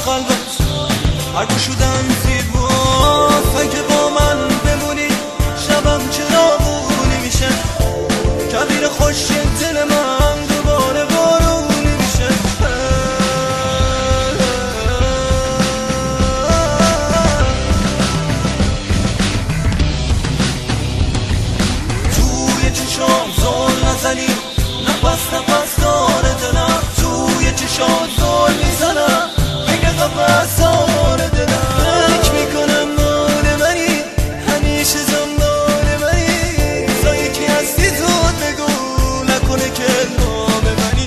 قلبت هر گشودن زیباست. اگه با من بمونی شبم چراغونی میشه، کبیر خوش دل من دوباره بارونی میشه. توی چشام زل نزنی، نفس داره دلم. توی چشام زل میزنم، میگه قفص داره دلم. فکر میکنم مال منی، همیشه زنبال منی. تا یکی هستی زود بگو، نکنه که نام منی.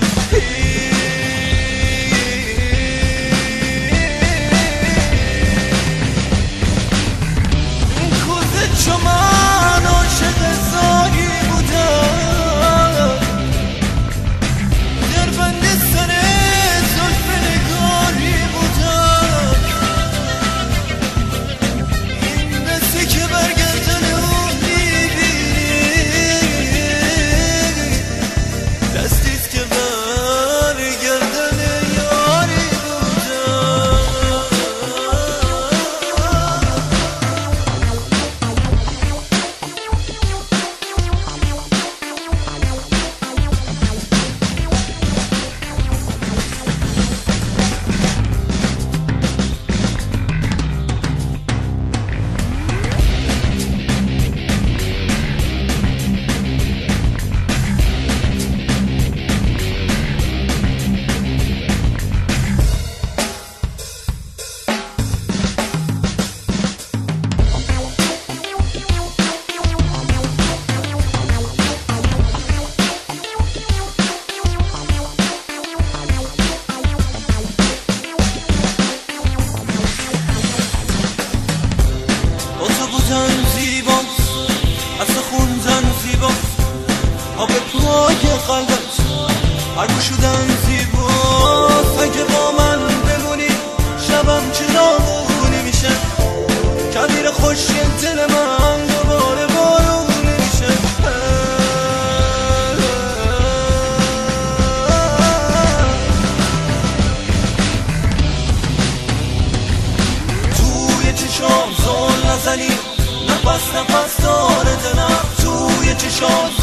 این کوزه چو من عاشق زاهی بودم، در بند سر زلف نگاری بودم. این دستی که برگردن اون میبینی، دستیست که برگردن یاری بودم. زیباست، اصلا خوندن زیباست. آب پاک قلبت هر گشودن زیباست. اگه با من بمونی شبم چراغونی میشه، کبیر خوش دل من دوباره بارونی میشه. توی چشام زل نزنی، نفس داره دلم. توی چشام